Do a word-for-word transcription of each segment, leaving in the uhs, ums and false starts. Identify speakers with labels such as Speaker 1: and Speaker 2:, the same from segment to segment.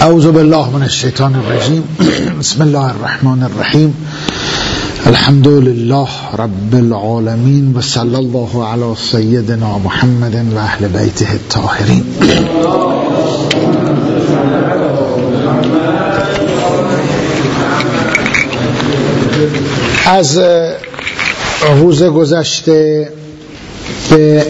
Speaker 1: اعوذ بالله من الشیطان الرجیم. بسم الله الرحمن الرحیم. الحمد لله رب العالمین و صلی الله علی سیدنا محمد و اهل بیته الطاهرین. از روز گذشته به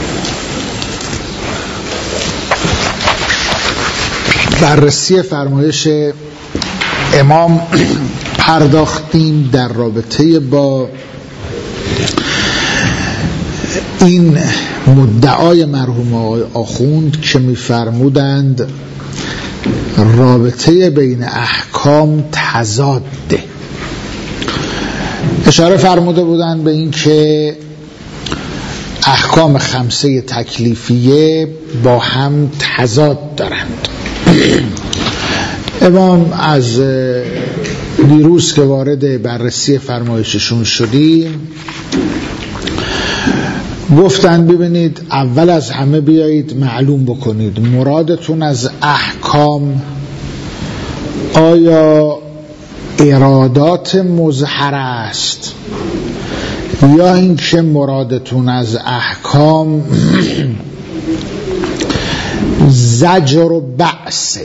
Speaker 1: بررسی فرمایش امام پرداختیم در رابطه با این مدعای مرحوم آخوند که می‌فرمودند رابطه بین احکام تضاده. اشاره فرموده بودند به این که احکام خمسه تکلیفیه با هم تضاد دارند. امام از دیروز که وارد بررسی فرمایششون شدیم گفتن ببینید اول از همه بیایید معلوم بکنید مرادتون از احکام آیا ارادات مظهر است یا اینکه مرادتون از احکام زجر و بعث.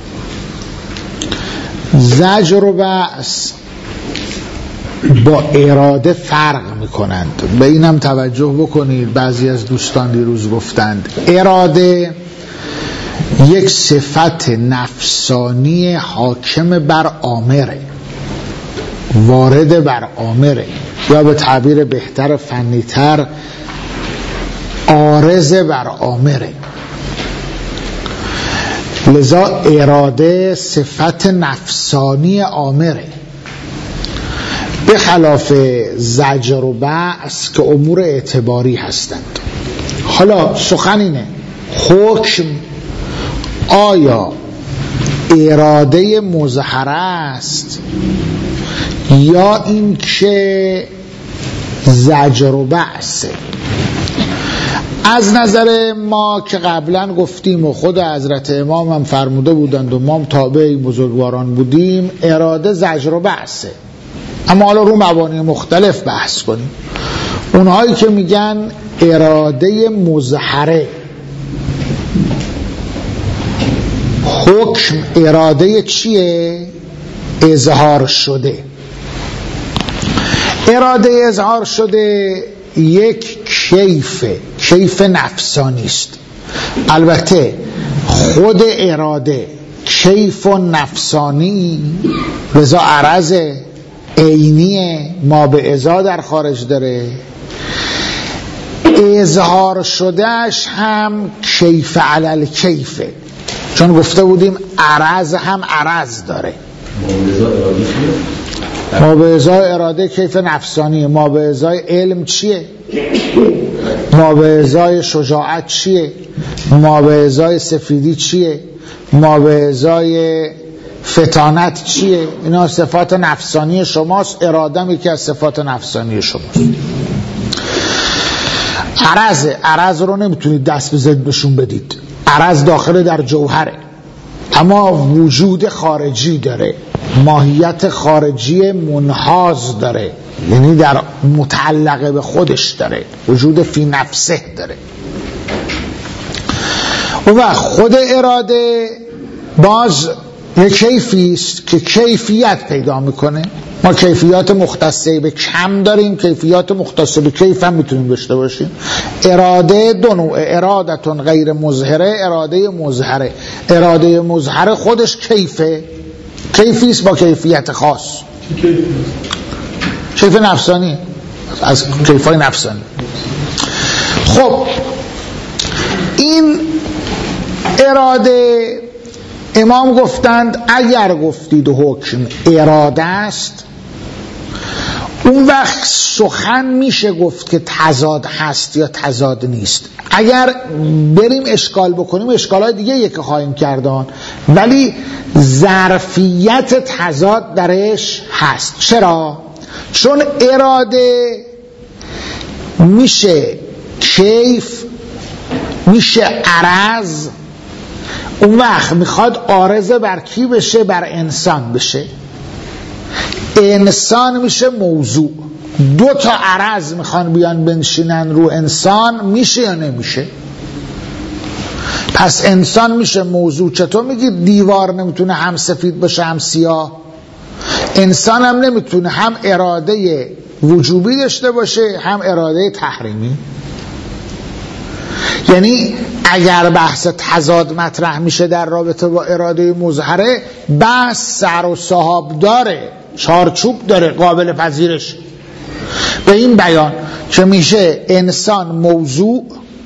Speaker 1: زجر و بعث با اراده فرق میکنند. به اینم توجه بکنید. بعضی از دوستان دیروز گفتند اراده یک صفت نفسانی حاکم بر آمره، وارد بر آمره، یا به تعبیر بهتر فنیتر عارض بر آمره. لذا اراده صفت نفسانی آمره، به خلاف زجر و بعث که امور اعتباری هستند. حالا سخن اینه حکم آیا اراده مظهر است یا این که زجر و بعثه. از نظر ما که قبلا گفتیم و خود حضرت امام هم فرموده بودند و ما هم تابع بزرگواران بودیم اراده زجر و بعثه. اما حالا رو مبانی مختلف بحث کنیم. اونهایی که میگن اراده مظهره، حکم اراده چیه؟ اظهار شده. اراده اظهار شده یک کیفه، کیف نفسانی است. البته خود اراده کیف و نفسانی رضا عرض عینیه، ما به ازا در خارج داره. اظهار شدهش هم کیف علل کیفه، چون گفته بودیم عرض هم عرض داره. ما به ازای اراده کیف نفسانیه. ما به ازای علم چیه؟ ما به ازای شجاعت چیه؟ ما به ازای سفیدی چیه؟ ما به ازای فتانت چیه؟ اینا صفات نفسانی شماست. اراده یکی از صفات نفسانی شماست. عرض عرض رو نمیتونید دست به زد بشون بدید. عرض داخل در جوهره، اما وجود خارجی داره، ماهیت خارجی منحاز داره، یعنی در متعلقه به خودش داره، وجود فی نفسه داره. و خود اراده باز یک کیفی است که کیفیت پیدا میکنه. ما کیفیات مختصه به کم داریم، کیفیات مختصه به کیف هم میتونیم داشته باشیم. اراده دو نوع، ارادتون غیر مظهره، اراده مظهره. اراده مظهره خودش کیفه، کیفی است با کیفیت خاص، کیف نفسانی، از کیفای نفسانی. خب این اراده امام گفتند اگر گفتید حکم اراده است اون وقت سخن میشه گفت که تضاد هست یا تضاد نیست. اگر بریم اشکال بکنیم اشکالات دیگه یک خواهیم کردن، ولی ظرفیت تضاد درش هست. چرا؟ چون اراده میشه کیف، میشه عرض، اون وقت میخواد عارضه بر کی بشه؟ بر انسان بشه. انسان میشه موضوع. دو تا عرض میخوان بیان بنشینن رو انسان، میشه یا نمیشه؟ پس انسان میشه موضوع. چطور میگی دیوار نمیتونه هم سفید باشه هم سیاه؟ انسان هم نمیتونه هم اراده وجوبی داشته باشه هم اراده تحریمی. یعنی اگر بحث تضاد مطرح میشه در رابطه با اراده مظهره، بحث سر و صحاب داره، چارچوب داره، قابل پذیرش. به این بیان که میشه انسان موضوع،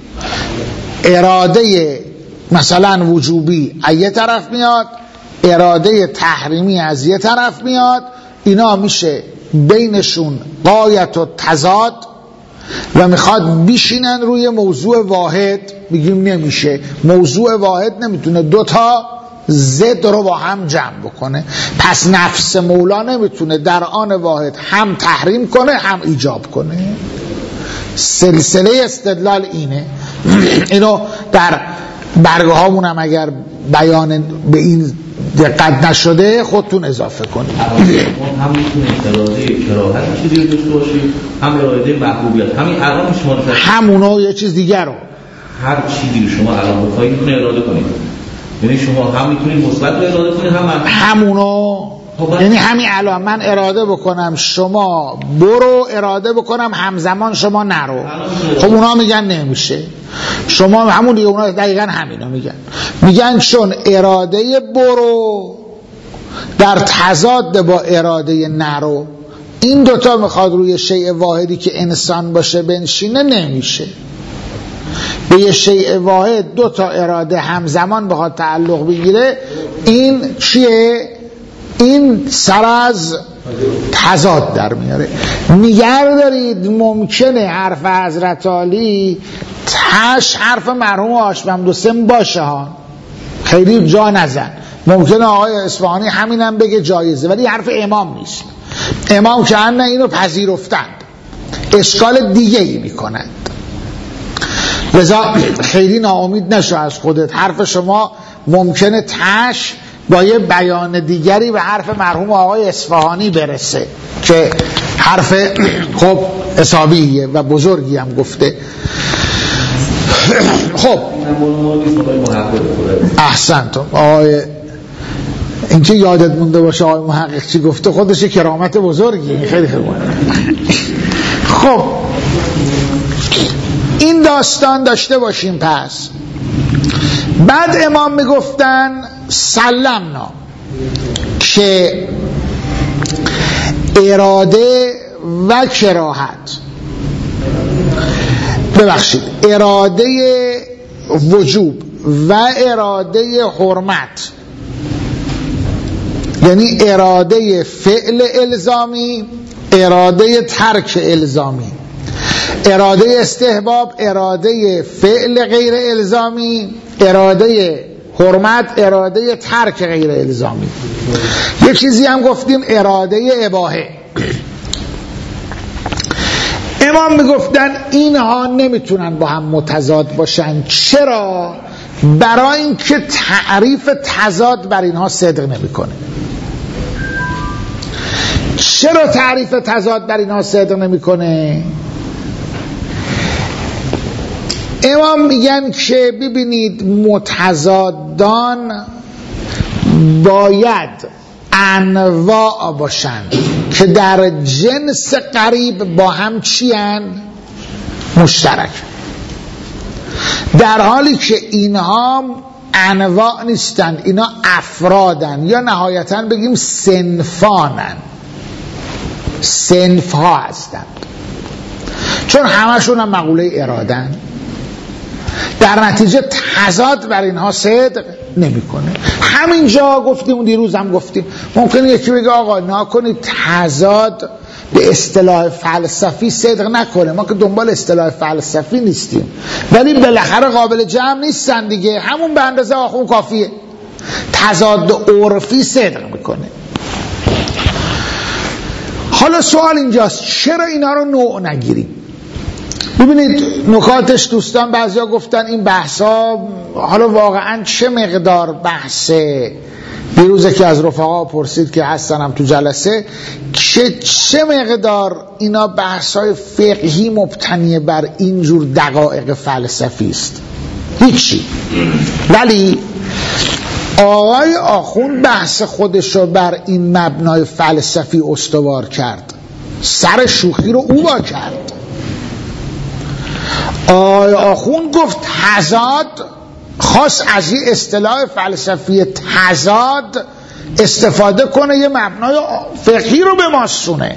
Speaker 1: اراده مثلا وجوبی از یه طرف میاد، اراده تحریمی از یه طرف میاد، اینا میشه بینشون غایت و تضاد و میخواد بیشینن روی موضوع واحد. میگیم نمیشه، موضوع واحد نمیتونه دوتا ضد رو با هم جمع بکنه. پس نفس مولا نمیتونه در آن واحد هم تحریم کنه هم ایجاب کنه. سلسله استدلال اینه. اینو در برگه هامون هم اگر بیان به این دقت نشده خودتون اضافه کنید.
Speaker 2: هم میتونید اراده کراهت چیزی رو داشته باشید، هم اراده محبوبیت. همین الان شما
Speaker 1: همونو یه چیز دیگر رو،
Speaker 2: هر چیزی رو شما الان بخواید میتونید اراده کنید. یعنی شما هم میتونید مثبت رو اراده کنید هم من.
Speaker 1: همونو یعنی همین الان من اراده بکنم شما برو، اراده بکنم همزمان شما نرو. خب اونا میگن نمیشه. شما همون دیگه، اونا دقیقا همینو میگن. میگن چون اراده برو در تضاد با اراده نرو، این دوتا میخواد روی شیء واحدی که انسان باشه بنشینه، نمیشه. به یه شیء واحد دو تا اراده همزمان بخواد تعلق بگیره، این چیه؟ این سر از تضاد در میاره. نگر دارید ممکنه حرف حضرت علی تش حرف مرحوم هاشم عبدالسم باشه ها، خیلی جا نزن. ممکنه آقای اصفهانی همینم بگه جایزه، ولی حرف امام نیست. امام که نه اینو پذیرفتند، اشکال دیگه ای میکنند. لذا خیلی ناامید نشو از خودت. حرف شما ممکنه تش با یه بیان دیگری به حرف مرحوم آقای اصفهانی برسه که حرف خب حسابیه و بزرگی هم گفته. خب احسن تو آقای، این که یادت مونده باشه آقای محقق چی گفته، خودش کرامت بزرگی. خیلی خیلی خب این داستان داشته باشیم. پس بعد امام میگفتن سلمنا که اراده و کراهت، ببخشید اراده وجوب و اراده حرمت، یعنی اراده فعل الزامی، اراده ترک الزامی، اراده استحباب، اراده فعل غیر الزامی، اراده حرمت، اراده ترک غیر الزامی. یه چیزی هم گفتیم اراده اباحه. امام میگفتن اینها نمیتونن با هم متضاد باشن. چرا؟ برای اینکه تعریف تضاد بر اینها صدق نمیکنه. چرا تعریف تضاد بر اینها صدق نمیکنه؟ امام میگن که ببینید متضادان باید انواع باشند که در جنس قریب با هم چیان؟ مشترک. در حالی که اینها انواع نیستند، اینا افرادن یا نهایتاً بگیم صنفانن، صنف ها هستند، چون همشون هم مقوله ارادن. در نتیجه تضاد بر اینها صدق نمیکنه. همینجا گفتیم، اون دیروز هم گفتیم، ممکنه یکی بگه آقا ناکنید تضاد به اصطلاح فلسفی صدق نکنه، ما که دنبال اصطلاح فلسفی نیستیم، ولی بالاخره قابل جمع نیستن دیگه، همون به اندازه آخون کافیه. تضاد عرفی صدق میکنه. حالا سوال اینجاست چرا اینا رو نوع نگیریم؟ ببینید نکاتش دوستان، بعضیا گفتن این بحثا حالا واقعا چه مقدار بحثه. بیروزه که از رفقا پرسید که هستنم تو جلسه، چه چه مقدار اینا بحثای فقهی مبتنی بر اینجور دقایق فلسفی است؟ هیچی. ولی آقای آخوند بحث خودشو بر این مبنای فلسفی استوار کرد، سر شوخی رو او با کرد. آقای آخوند گفت تضاد، خاص از این اصطلاح فلسفی تضاد استفاده کنه، یه مبنای فقهی رو به ما سونه.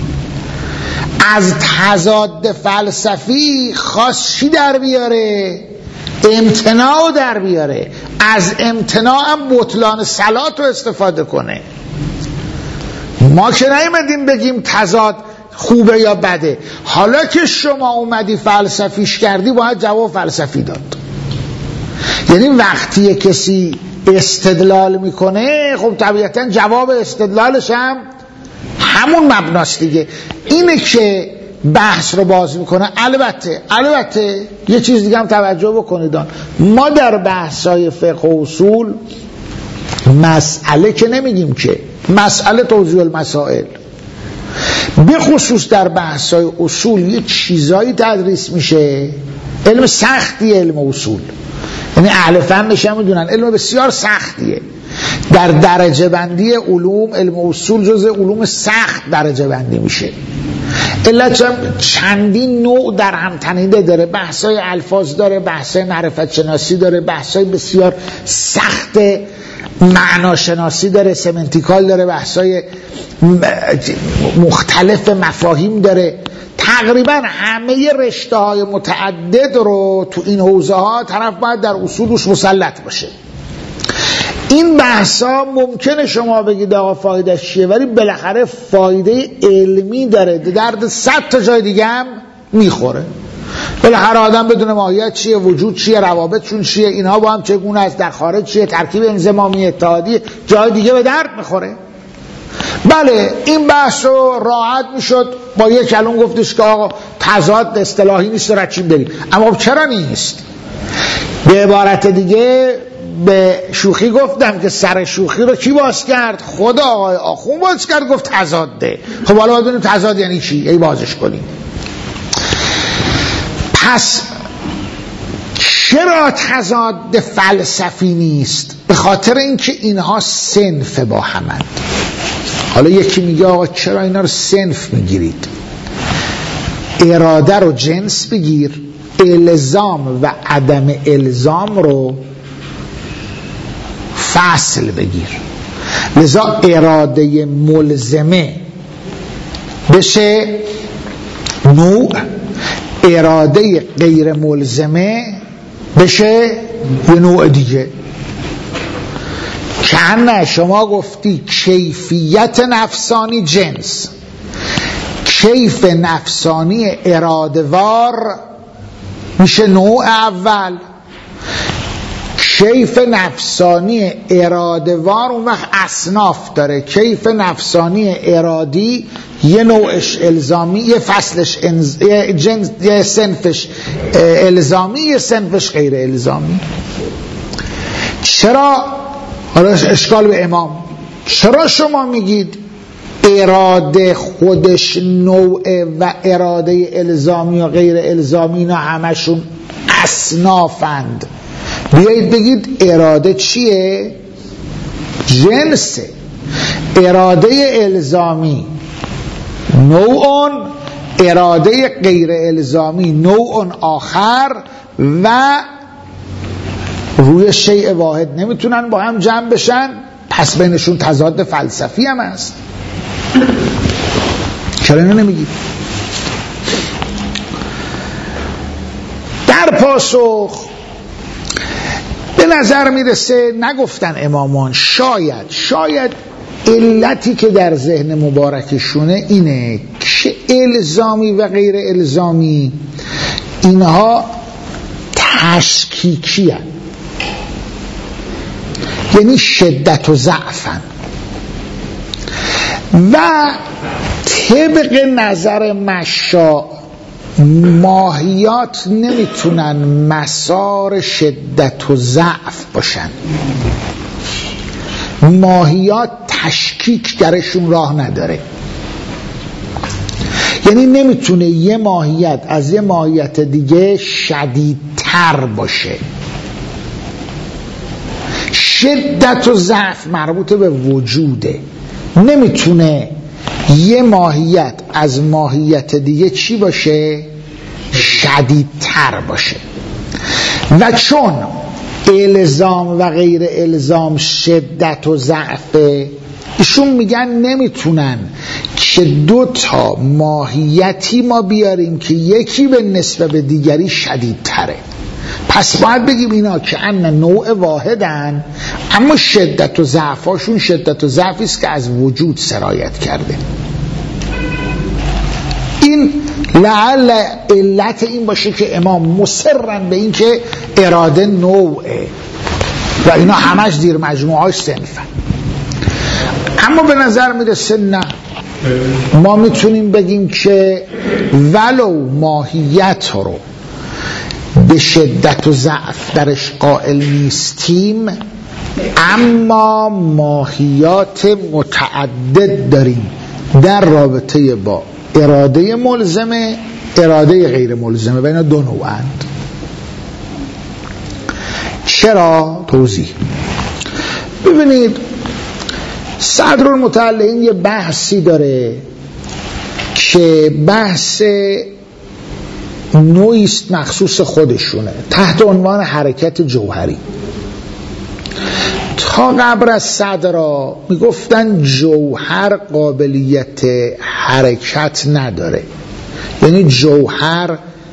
Speaker 1: از تضاد فلسفی خاص چی در بیاره؟ امتناع در بیاره. از امتناع هم بطلان صلات رو استفاده کنه. ما که نیومدیم بگیم تضاد خوبه یا بده. حالا که شما اومدی فلسفیش کردی باید جواب فلسفی داد. یعنی وقتی کسی استدلال میکنه، خب طبیعتا جواب استدلالش هم همون مبناست دیگه. اینه که بحث رو باز میکنه. البته البته یه چیز دیگه هم توجه بکنید، ما در بحثای فقه و اصول مسئله که نمیگیم، که مسئله توضیح المسائل، به خصوص در بحثای اصول یه چیزایی تدریس میشه، علم سختی علم اصول، یعنی اهل فنش هم میدونن علم بسیار سختیه. در درجه بندی علوم علم اصول جز علوم سخت درجه بندی میشه. علت چندین نوع در هم تنیده داره، بحثای الفاظ داره، بحثای معرفت شناسی داره، بحثای بسیار سخت معناشناسی داره، سمنتیکال داره، بحثای مختلف مفاهیم داره. تقریبا همه رشته های متعدد رو تو این حوزه ها طرف باید در اصولش مسلط باشه. این بحثا ممکنه شما بگید آقا فایدهش چیه، ولی بالاخره فایده علمی داره، درد صد تا جای دیگه هم میخوره. بالاخره آدم بدون ماهیت چیه، وجود چیه، روابطشون چیه، اینها با هم چگونه است، در خارج چیه، ترکیب انضمامی اتحادی، جای دیگه به درد میخوره. بله این بحث رو راحت میشد با یک کلمه گفتش که آقا تضاد اصطلاحی نیست و رچین بریم. اما چرا نیست؟ به عبارت دیگه به شوخی گفتم که سر شوخی رو کی باز کرد؟ خود آقای آخوند باز کرد، گفت تضاده. خب حالا باید ببینیم تضاد یعنی چی، ای بازش کنیم. پس چرا تضاد فلسفی نیست؟ به خاطر اینکه اینها صنف با همند. حالا یکی میگه آقا چرا اینا رو صنف میگیرید؟ اراده رو جنس بگیر، الزام و عدم الزام رو فصل بگیر. لذا اراده ملزمه بشه نوع، اراده غیر ملزمه بشه یه نوع دیگه. کنه شما گفتی کیفیت نفسانی جنس، کیف نفسانی ارادهوار میشه نوع اول، کیف نفسانی ارادهوار اون وقت اصناف داره. کیف نفسانی ارادی یه نوعش الزامی، یه فصلش انز... یه, جنس... یه سنفش الزامی، یه سنفش غیر الزامی. چرا حالا اشکال به امام، چرا شما میگید اراده خودش نوعه و اراده الزامی و غیر الزامی اینا همشون اصنافند؟ بیایید بگید اراده چیه؟ جنسه. اراده الزامی نوعون، اراده غیر الزامی نوعون آخر، و روی شیء واحد نمیتونن با هم جمع بشن، پس بینشون تضاد فلسفی هم هست. چرا اینو نمیگید؟ در پاسخ به نظر میرسه نگفتن امامان، شاید شاید علتی که در ذهن مبارکشونه اینه که الزامی و غیر الزامی اینها تشکیکی هن. یعنی شدت و ضعفن، و طبق نظر مشاع ماهیات نمیتونن مسار شدت و ضعف باشن. ماهیات تشکیک درشون راه نداره، یعنی نمیتونه یه ماهیت از یه ماهیت دیگه شدیدتر باشه. شدت و ضعف مربوط به وجوده، نمیتونه یه ماهیت از ماهیت دیگه چی باشه؟ شدیدتر باشه. و چون الزام و غیر الزام شدت و ضعفه، ایشون میگن نمیتونن که دو تا ماهیتی ما بیاریم که یکی به نسبت به دیگری شدیدتره. پس باید بگیم اینا که ان نوع واحدن، اما شدت و ضعفاشون شدت و ضعفی است که از وجود سرایت کرده. این لعل علت این باشه که امام مصرن به این که اراده نوعه و اینا همش زیر مجموعهاش صنفن. اما به نظر میرسه نه، ما میتونیم بگیم که ولو ماهیت رو به شدت و ضعف درش قائل نیستیم، اما ماهیات متعدد داریم در رابطه با اراده ملزمه، اراده غیر ملزمه و اینا دو نوعند. چرا؟ توضیح. ببینید صدرالمتعلقین یه بحثی داره که بحث نوعیست مخصوص خودشونه تحت عنوان حرکت جوهری. تا قبل از صدرا میگفتن جوهر قابلیت حرکت نداره، یعنی جوهر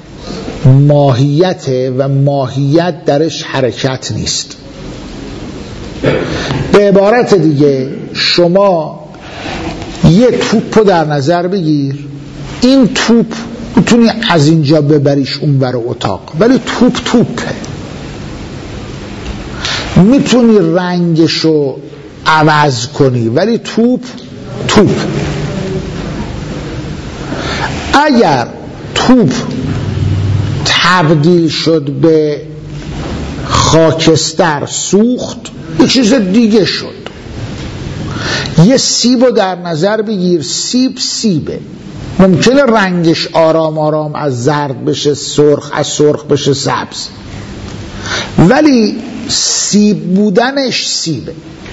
Speaker 1: ماهیته و ماهیت درش حرکت نیست. به عبارت دیگه شما یه توپ رو در نظر بگیر، این توپ میتونی از اینجا ببریش اونور اتاق، ولی توپ توپه، میتونی رنگشو عوض کنی، ولی توپ توپ. اگر توپ تبدیل شد به خاکستر، سوخت، یه چیز دیگه شد. یه سیب رو در نظر بگیر، سیب سیبه، ممکنه رنگش آرام آرام از زرد بشه سرخ، از سرخ بشه سبز، ولی سیب بودنش سیبه.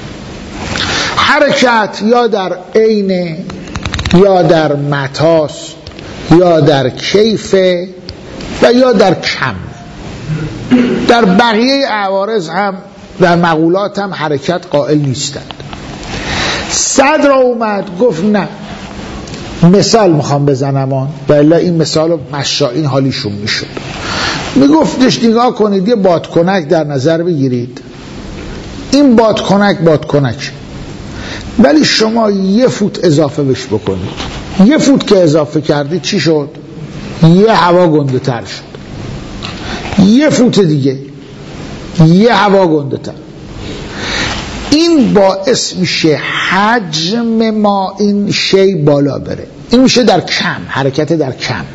Speaker 1: حرکت یا در عین یا در متاس یا در کیفه و یا در کم. در بقیه عوارض هم در مقولات هم حرکت قائل نیستند. صدر اومد گفت نه، مثال میخوام بزنم آن و الا این مثال رو مشائین حالیشون میشد. میگفتش نگاه کنید یه بادکنک در نظر بگیرید، این بادکنک بادکنک، ولی شما یه فوت اضافه بش بکنید، یه فوت که اضافه کردید چی شد؟ یه هوا گنده تر شد. یه فوت دیگه یه هوا گنده تر. این باعث میشه حجم ما این شی بالا بره. این میشه در کم، حرکت در کم.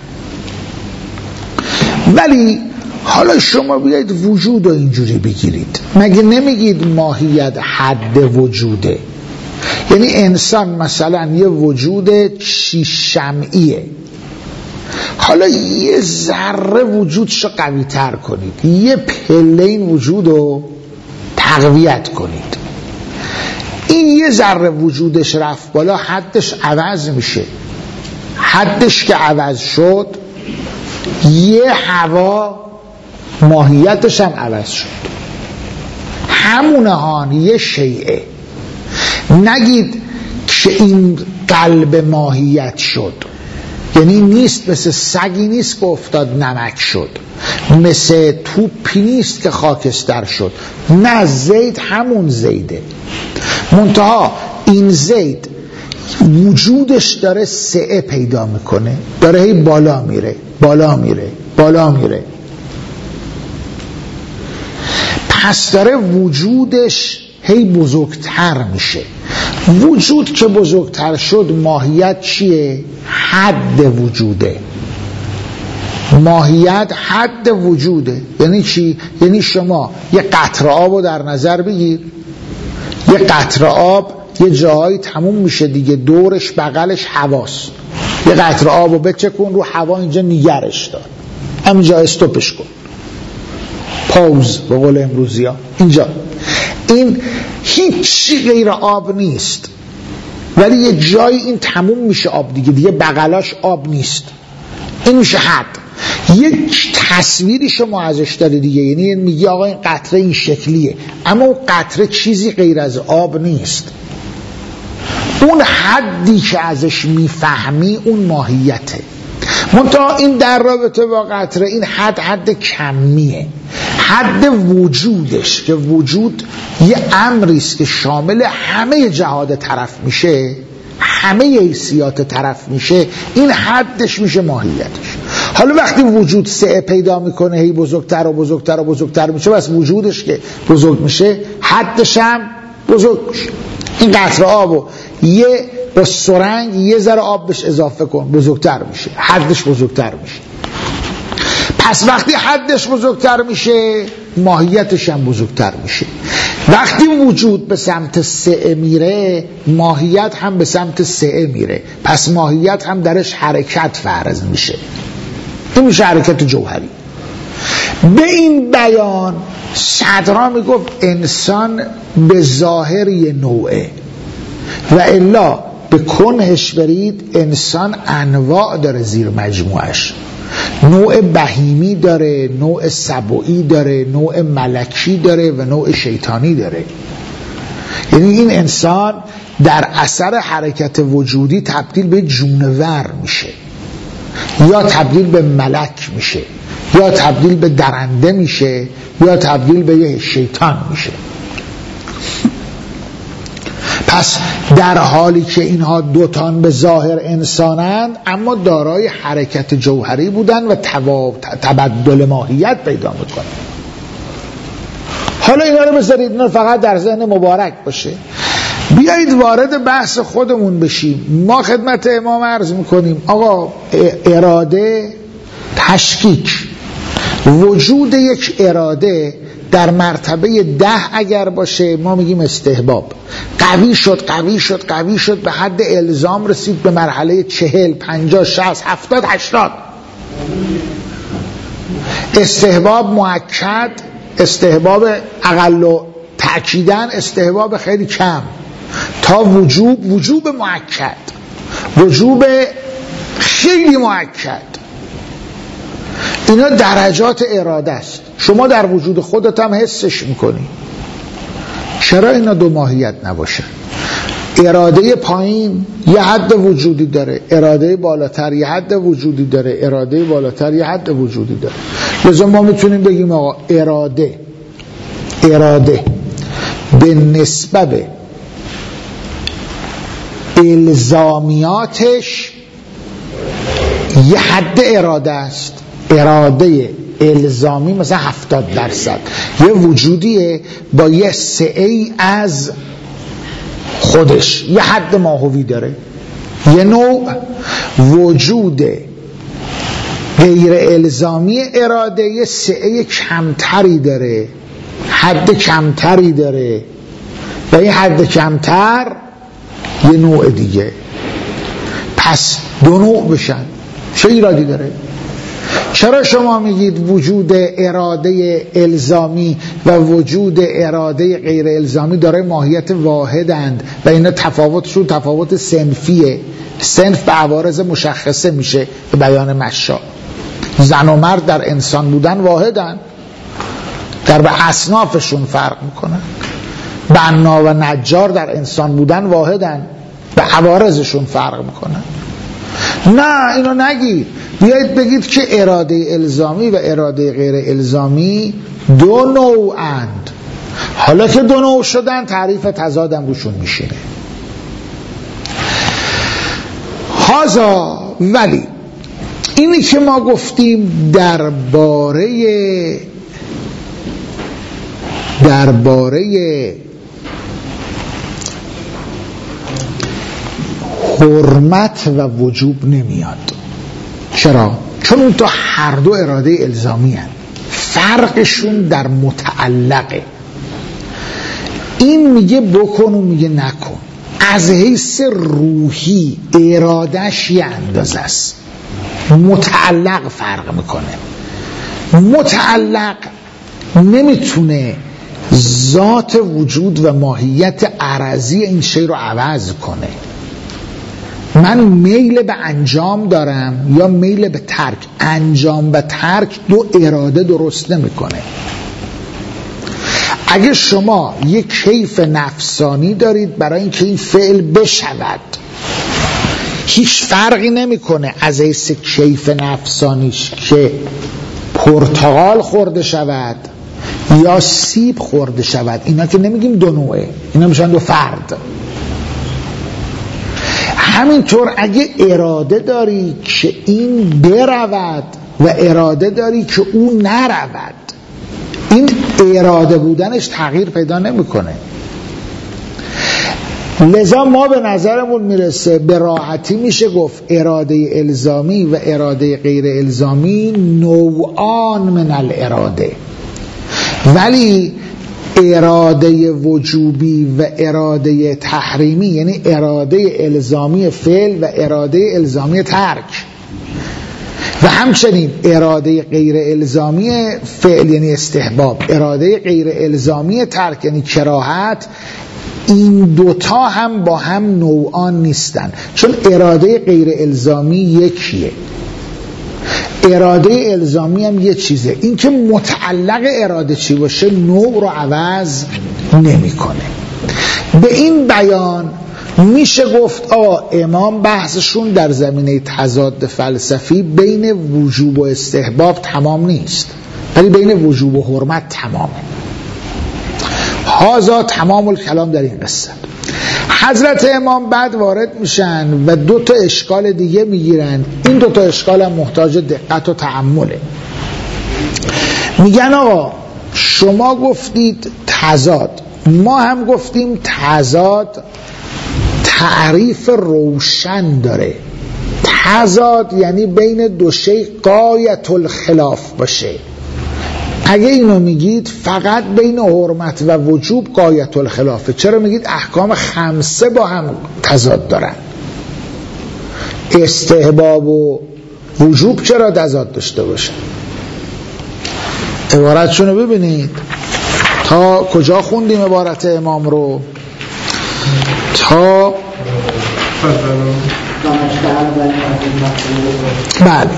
Speaker 1: ولی حالا شما بیایید وجود رو اینجوری بگیرید، مگه نمیگید ماهیت حد وجوده؟ یعنی انسان مثلا یه وجود شیش شمعیه، حالا یه ذره وجودش رو قوی تر کنید، یه پله این وجود رو تقویت کنید، این یه ذره وجودش رفت بالا، حدش عوض میشه. حدش که عوض شد، یه هوا ماهیتش هم عوض شد. همونه هان یه شیعه. نگید که این قلب ماهیت شد، یعنی نیست مثل سگی نیست که افتاد نمک شد، مثل توپی نیست که خاکستر شد. نه، زید همون زیده، منتها این زید وجودش داره سعه پیدا میکنه، داره هی بالا میره بالا میره بالا میره، پس داره وجودش هی بزرگتر میشه. وجود که بزرگتر شد، ماهیت چیه؟ حد وجوده. ماهیت حد وجوده. یعنی چی؟ یعنی شما یه قطره آب رو در نظر بگیر، یه قطره آب یه جایی تموم میشه دیگه، دورش بغلش هواست، یه قطره آب رو بچکن رو هوا، اینجا نگرش دار، همینجا استوپش کن، پاوز به قول امروزی ها. اینجا این هیچی غیر آب نیست، ولی یه جایی این تموم میشه آب دیگه، دیگه بغلاش آب نیست، این میشه حد. یک تصویری شما ازش داری دیگه، یعنی میگی آقا این قطره این شکلیه، اما اون قطره چیزی غیر از آب نیست. اون حدی که ازش میفهمی اون ماهیته. منتها این در رابطه با قطره، این حد حد کمیه، حد وجودش که وجود یه امریست که شامل همه جهات طرف میشه، همه حیثیات طرف میشه، این حدش میشه ماهیتش. حالا وقتی وجود سعه پیدا میکنه، هی بزرگتر و بزرگتر و بزرگتر میشه، بس وجودش که بزرگ میشه حدش هم بزرگ میشه. این قطره آبو یه با سرنگ یه ذره آب بهش اضافه کن، بزرگتر میشه، حدش بزرگتر میشه. پس وقتی حدش بزرگتر میشه، ماهیتش هم بزرگتر میشه. وقتی وجود به سمت سعه میره، ماهیت هم به سمت سعه میره، پس ماهیت هم درش حرکت فرض میشه. این میشه حرکت جوهری. به این بیان صدرا میگفت انسان به ظاهر یه نوعه، و الا به کنهش برید انسان انواع داره زیر مجموعش. نوع بهیمی داره، نوع سبوعی داره، نوع ملکی داره و نوع شیطانی داره. یعنی این انسان در اثر حرکت وجودی تبدیل به جونور میشه، یا تبدیل به ملک میشه، یا تبدیل به درنده میشه، یا تبدیل به یه شیطان میشه. پس در حالی که اینها دوتان به ظاهر انسانند، اما دارای حرکت جوهری بودن و تبدل ماهیت پیدا میکنن. حالا اینا رو بذارید، اینا فقط در ذهن مبارک باشه. بیایید وارد بحث خودمون بشیم. ما خدمت امام عرض میکنیم آقا اراده تشکیک، وجود یک اراده در مرتبه ده اگر باشه ما میگیم استحباب. قوی شد قوی شد قوی شد به حد الزام رسید، به مرحله چهل پنجاه شصت هفتاد هشتاد. استحباب مؤکد، استحباب اقل و تأکیدن، استحباب خیلی کم، تا وجوب، وجوب مؤکد، وجوب خیلی مؤکد. اینا درجات اراده است. شما در وجود خودت هم حسش میکنی. چرا اینا دو ماهیت نباشه؟ اراده پایین یه حد وجودی داره، اراده بالاتر یه حد وجودی داره، اراده بالاتر یه حد وجودی داره. لذا ما میتونیم بگیم آقا اراده اراده به نسبت الزامیاتش یه حد اراده است. اراده الزامی مثلا هفتاد درصد یه وجودیه با یه سعی از خودش، یه حد ماهوی داره. یه نوع وجود غیر الزامی اراده یه سعی کمتری داره، حد کمتری داره، و این حد کمتر یه نوع دیگه. پس دو نوع بشن، چه ایرادی داره؟ چرا شما میگید وجود اراده الزامی و وجود اراده غیر الزامی داره ماهیت واحدند و اینا تفاوتشون تفاوت صنفیه؟ صنف به عوارض مشخصه میشه به بیان مشا. زن و مرد در انسان بودن واحدن، در به اصنافشون فرق میکنن. بنا و نجار در انسان بودن واحدن، به عوارضشون فرق میکنن. نه اینو نگید، بیایید بگید که اراده الزامی و اراده غیر الزامی دو نوعند. حالا که دو نوع شدن تعریف تضادم روشون میشینه. هازا ولی اینی که ما گفتیم درباره درباره حرمت و وجوب نمیاد. چرا؟ چون اون تا هر دو اراده الزامی هن. فرقشون در متعلقه. این میگه بکن و میگه نکن. از حیث روحی ارادش یه اندازه است، متعلق فرق میکنه. متعلق نمیتونه ذات وجود و ماهیت عرضی این شی رو عوض کنه. من میل به انجام دارم یا میل به ترک. انجام و ترک دو اراده درست نمیکنه. اگه شما یک کیف نفسانی دارید برای اینکه این فعل بشود، هیچ فرقی نمیکنه از حیث کیف نفسانیش که پرتقال خورده شود یا سیب خورده شود. اینا که نمیگیم دو نوعه، اینا میشن دو فرد. همینطور اگه اراده داری که این برود و اراده داری که اون نرود، این اراده بودنش تغییر پیدا نمیکنه. لذا ما به نظرمون میرسه به راحتی میشه گفت اراده الزامی و اراده غیر الزامی نوعان من الاراده، ولی اراده وجوبی و اراده تحریمی، یعنی اراده الزامی فعل و اراده الزامی ترک، و همچنین اراده غیر الزامی فعل یعنی استحباب، اراده غیر الزامی ترک یعنی کراهت، این دوتا هم با هم نوعان نیستن. چون اراده غیر الزامی یکیه، اراده الزامی هم یه چیزه. این که متعلق اراده چی باشه نوع رو عوض نمیکنه. به این بیان میشه گفت آقا امام بحثشون در زمینه تضاد فلسفی بین وجوب و استحباب تمام نیست، ولی بین وجوب و حرمت تمامه. هازا تمام الکلام در این قصه. حضرت امام بعد وارد میشن و دو تا اشکال دیگه میگیرن. این دو تا اشکال هم محتاج دقت و تأمله. میگن آقا شما گفتید تضاد، ما هم گفتیم تضاد تعریف روشن داره. تضاد یعنی بین دو شی غایت الخلاف باشه. اگه اینو میگید فقط بین حرمت و وجوب غایت الخلافه، چرا میگید احکام خمسه با هم تضاد دارن؟ استحباب و وجوب چرا تضاد داشته باشه؟ عبارتشونو ببینید. تا کجا خوندیم عبارت امام رو؟ تا بله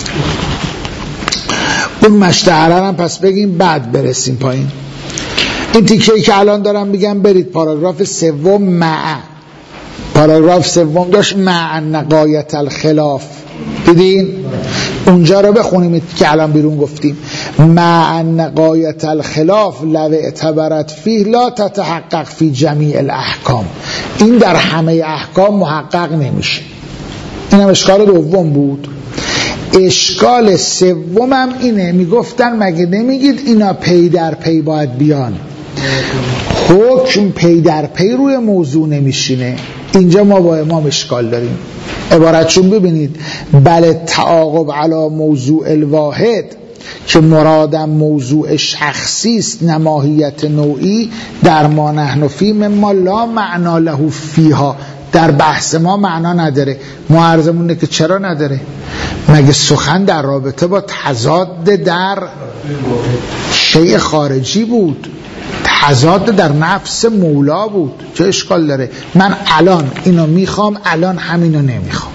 Speaker 1: اون مشتعرن هم پس بگیم بعد برسیم پایین. این تیکه‌ای که الان دارم بگم برید پاراگراف سوم. مع پاراگراف سوم داشت مع نقایت الخلاف، دیدین؟ اونجا رو بخونیم که الان بیرون گفتیم مع نقایت الخلاف لو اعتبرت فیه لا تتحقق فی جمیع الاحکام. این در همه احکام محقق نمیشه. این هم اشکال دوم بود. اشکال سومم اینه، میگفتن مگه نمیگید اینا پی در پی باید بیان؟ حکم پی در پی روی موضوع نمیشینه. اینجا ما با امام اشکال داریم. عبارتشون ببینید. بل تعاقب علی موضوع الواحد که مرادم موضوع شخصی است نه ماهیت نوعی، در ما نحن فی مما لا معنا له فیها، در بحث ما معنا نداره. ما عرضمونه که چرا نداره؟ مگه سخن در رابطه با تضاد در شیء خارجی بود، تضاد در نفس مولا بود، چه اشکال داره؟ من الان اینو میخوام، الان همینو نمیخوام.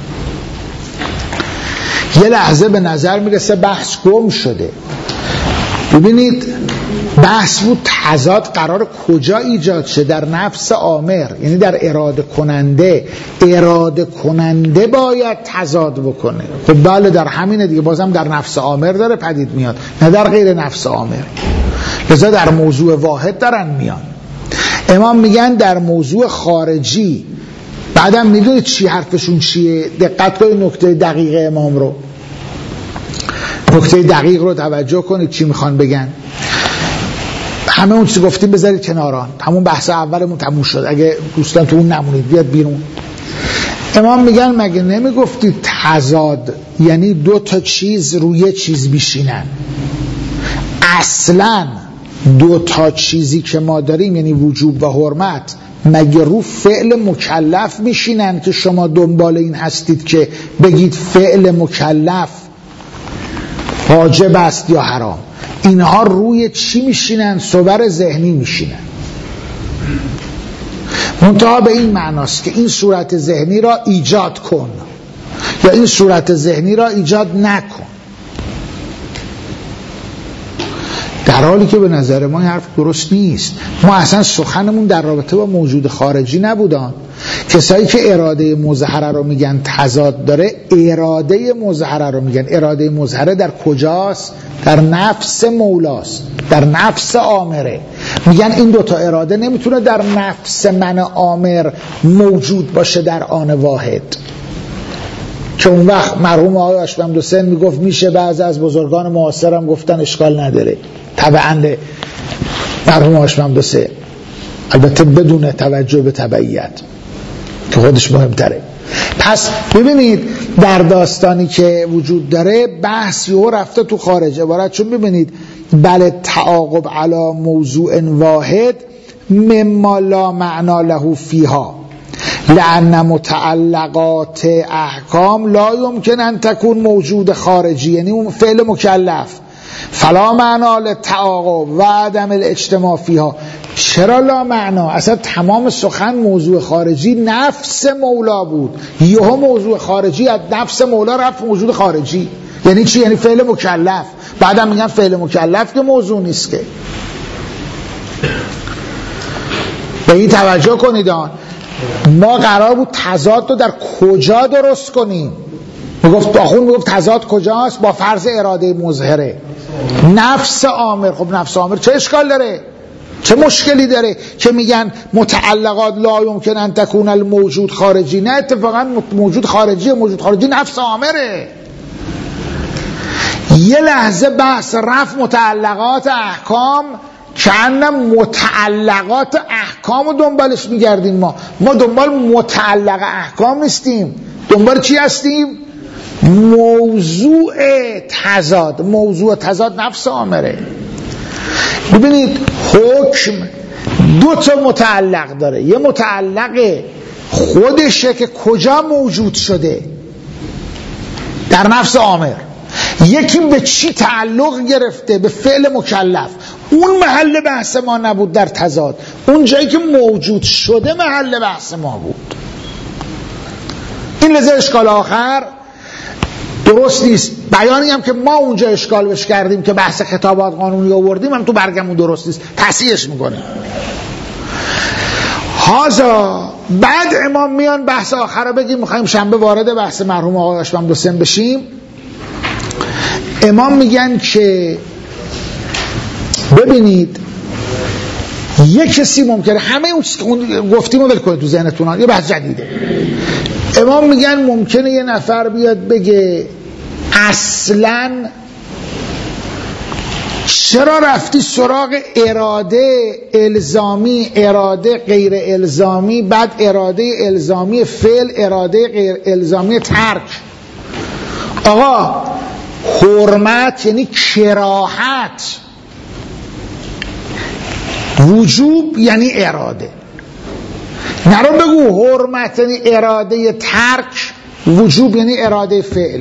Speaker 1: یه لحظه به نظر میرسه بحث گم شده. ببینید بحث بود تضاد قرار کجا ایجاد شه؟ در نفس آمر، یعنی در اراده کننده. اراده کننده باید تضاد بکنه. خب بله در همینه دیگه، بازم در نفس آمر داره پدید میاد، نه در غیر نفس آمر. لذا در موضوع واحد دارن میان. امام میگن در موضوع خارجی. بعدم میدونید چی حرفشون چیه؟ دقت کنید نکته دقیق امام رو، نکته دقیق رو توجه کنید چی میخوان بگن. همه اون چیزی گفتیم بذارید کناران، همون بحث اولمون تموم شد. اگه دوستان تو اون نمونید بیاد بیرون. امام میگن مگه نمیگفتی تضاد یعنی دو تا چیز روی چیز بیشینن؟ اصلا دو تا چیزی که ما داریم یعنی وجوب و حرمت مگه رو فعل مکلف میشینن که شما دنبال این هستید که بگید فعل مکلف واجب است یا حرام؟ اینها روی چی میشینن؟ صور ذهنی میشینن. منتها به این معناست که این صورت ذهنی را ایجاد کن یا این صورت ذهنی را ایجاد نکن، در حالی که به نظر ما این حرف درست نیست. ما اصلا سخنمون در رابطه با موجود خارجی نبودن. کسایی که اراده مظهره رو میگن تضاد داره، اراده مظهره رو میگن. اراده مظهره در کجاست؟ در نفس مولاست، در نفس آمره. میگن این دوتا اراده نمیتونه در نفس من آمر موجود باشه در آن واحد، که اون وقت مرحوم آقای هاشمی حسین میگفت میشه. بعضی از بزرگان معاصرم گفتن اشکال نداره، طبعا مرحوم هاشمی حسین، البته بدون توجه به تبعیت که خودش مهمتره. پس ببینید در داستانی که وجود داره بحث یهو رفته تو خارج عبارت، چون ببینید بله تعاقب علی موضوع واحد مما لا معنا له فیها لأن متعلقات احکام لا يمكن ان تكون موجود خارجی، یعنی اون فعل مکلف فلا معنا للتعاقب و عدم الاجتماع فیها. چرا لا معنا؟ اصلا تمام سخن موضوع خارجی نفس مولا بود، یهو موضوع خارجی از نفس مولا رفت موجود خارجی. یعنی چی؟ یعنی فعل مکلف. بعدم میگن فعل مکلف که موضوع نیست که. به این توجه کنید. آن ما قرار بود تضاد رو در کجا درست کنیم؟ میگفت آخون میگفت تضاد کجاست؟ با فرض اراده مظهره نفس آمر. خب نفس آمر چه اشکال داره؟ چه مشکلی داره که میگن متعلقات لا یمکن ان تکون الموجود خارجی؟ نه، اتفاقا موجود خارجی موجود خارجی نفس آمره. یه لحظه بحث رفع متعلقات احکام چند متعلقات احکام رو دنبالش میگردیم. ما ما دنبال متعلق احکام نیستیم، دنبال چی هستیم؟ موضوع تضاد. موضوع تضاد نفس آمره. ببینید حکم دو تا متعلق داره. یه متعلق خودشه که کجا موجود شده؟ در نفس آمر. یکی به چی تعلق گرفته؟ به فعل مکلف. اون محل بحث ما نبود در تضاد. اون جایی که موجود شده محل بحث ما بود. این لذا اشکال آخر درست نیست. بیانی هم که ما اونجا اشکال بش کردیم که بحث خطابات قانونی آوردیم هم تو برگمون درست نیست، تصحیحش میکنیم. هازا بعد امام میان بحث آخر رو بگیم. میخوایم شنبه وارد بحث مرحوم آقای هاشمی حسین بشیم. امام میگن که ببینید یک کسی ممکنه همه اون چیزی که اون گفتیم رو بلکنه تو ذهنتون، یه بحث جدیده. امام میگن ممکنه یه نفر بیاد بگه اصلا چرا رفتی سراغ اراده الزامی، اراده غیر الزامی، بعد اراده الزامی فعل، اراده غیر الزامی ترک؟ آقا حرمت یعنی کراهت، وجوب یعنی اراده. نرو بگو حرمت یعنی اراده ترک، وجوب یعنی اراده فعل.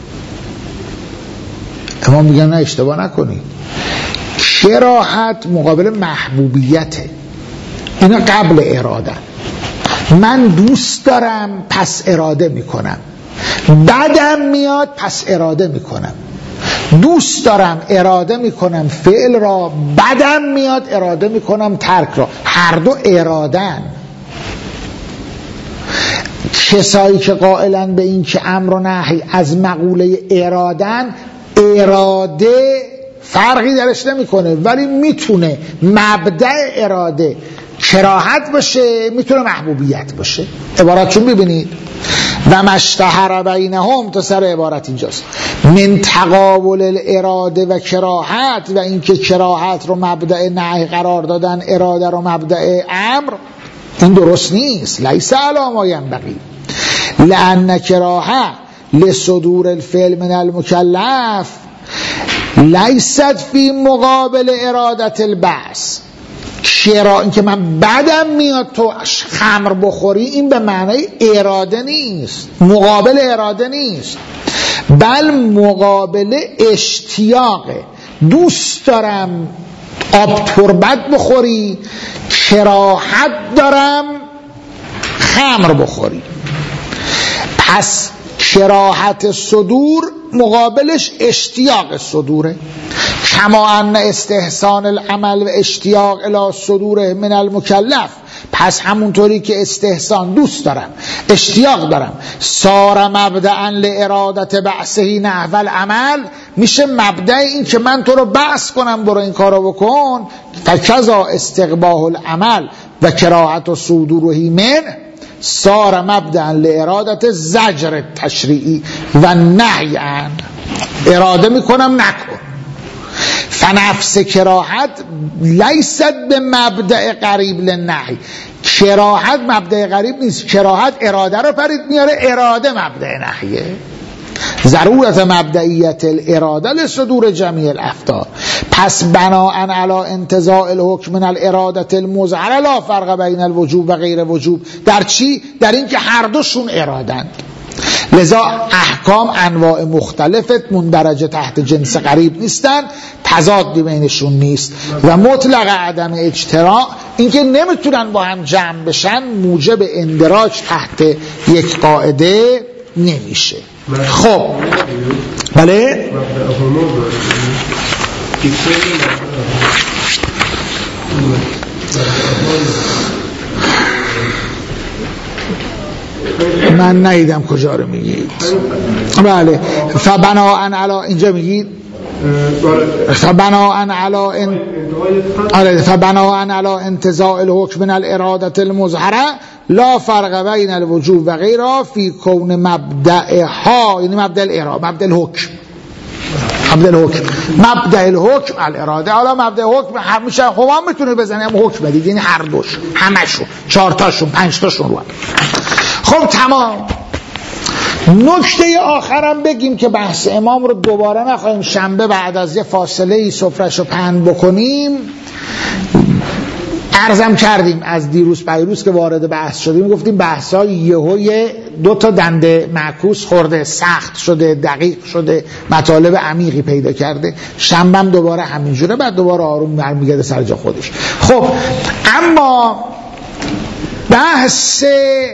Speaker 1: اما میگن نه، اشتباه نکنید. کراهت مقابل محبوبیته، اینا قبل اراده. من دوست دارم پس اراده میکنم، بعدم میاد پس اراده میکنم. دوست دارم اراده میکنم فعل را، بعدم میاد اراده میکنم ترک را. هر دو ارادن. کسایی که قائلن به این که امر و نهی از مقوله ارادن، اراده فرقی درش نمیکنه، ولی میتونه مبدأ اراده کراهت باشه، میتونه محبوبیت باشه. عبارتشون ببینید و مشتهر بینهم، تا سر عبارت اینجاست، من تقابل الاراده و کراهت، و اینکه کراهت رو مبدأ نهی قرار دادن، اراده رو مبدأ امر. این درست نیست. لیس علی ما ینبغی لأن کراهه لصدور الفعل من المکلف لیست فی مقابل ارادت البعث. چرا اینکه من بعدم میاد تو خمر بخوری، این به معنی اراده نیست، مقابل اراده نیست، بل مقابل اشتیاقه. دوست دارم آب تربت بخوری، کراهت دارم خمر بخوری. پس کراهت صدور مقابلش اشتیاق صدوره. کما ان استحسان العمل و اشتیاق الی صدور من المکلف، پس همونطوری که استحسان دوست دارم، اشتیاق دارم، سار مبدأ لارادت بعثه نحو العمل، میشه مبدأ این که من تو رو بعث کنم برو این کارو بکن. فکذا استقباح العمل و کراهت و صدوره من سار مبدأ لارادت زجر تشریعی و نهی عن، اراده میکنم نکن. فنفس کراهت لیست به مبدأ قریب للنهی، کراهت مبدأ قریب نیست، کراهت اراده رو پرید میاره، اراده مبدأ نهیه. ضرورت مبدئیت الاراده لصدور جمیع الافطار. پس بناءً علی انتزاع الحکم من الاراده المظهره لا فرق بین الوجوب و غیر وجوب. در چی؟ در این که هر دوشون ارادند. لذا احکام انواع مختلفت مندرجه تحت جنس قریب نیستن، تضادی بینشون نیست و مطلق عدم اجتراء، اینکه نمیتونن با هم جمع بشن، موجب اندراج تحت یک قاعده نمیشه. خب بله من ندیدم کجا رو میگید. بله فبناءً علی، اینجا میگید فبناءً علی ان آره فبناءً علی انتزاع الحکم من الاراده المظهره لا فرق بین الوجوب و غیره فی کون مبدأها، یعنی مبدأ الاراده، مبدأ الحکم، مبدأ الحکم، مبدأ الحکم الاراده. حالا مبدأ حکم همیشه خب هم میتونه بزنه هم حکم بدید، یعنی هر دوش، همشون، چهار تاشون، پنج تاشون رو. خب تمام. نکته آخرم بگیم که بحث امام رو دوباره نخواهیم شنبه بعد از یه فاصله سفرش رو پهن بکنیم. عرضم کردیم از دیروز پیروز که وارد بحث شدیم، گفتیم بحث های یهوی دو تا دنده معکوس خورده، سخت شده، دقیق شده، مطالب عمیقی پیدا کرده. شنبهم دوباره همینجوره، بعد دوباره آروم برمیگرده سر جا خودش. خب اما بحث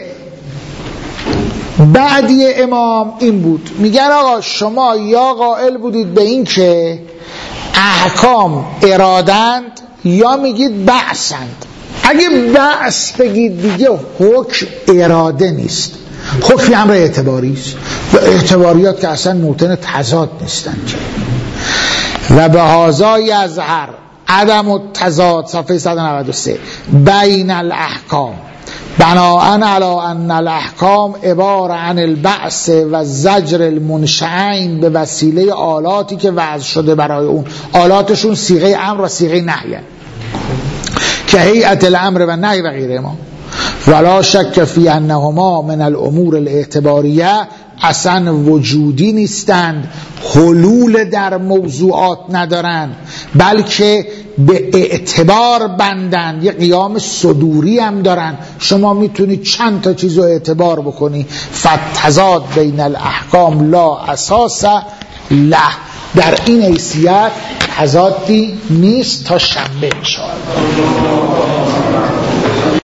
Speaker 1: بعدی امام این بود، میگن آقا شما یا قائل بودید به این که احکام ارادند یا میگید بعثند. اگه بعث بگید دیگه حکم اراده نیست، حکم امر اعتباری است و اعتباریات که اصلا موطن تضاد نیستند. و به هذا یظهر عدم التضاد، صفحه صد و نود و سه، بین الاحکام بناءً علی ان الاحکام عباره عن البعث و زجر المنشئین به وسیله آلاتی که وضع شده برای اون. آلاتشون صیغه امر و صیغه نهی که هیئت الامر و نهی و غیره ما. ولا شک فی انهما من الامور الاعتباریه، اصلا وجودی نیستند، حلول در موضوعات ندارند، بلکه به اعتبار بندند، یه قیام صدوری هم دارن. شما میتونید چند تا چیز رو اعتبار بکنی. فتضاد بین الاحکام لا اساس له، در این حیثیت تضادی نیست. تا شنبه انشاءالله.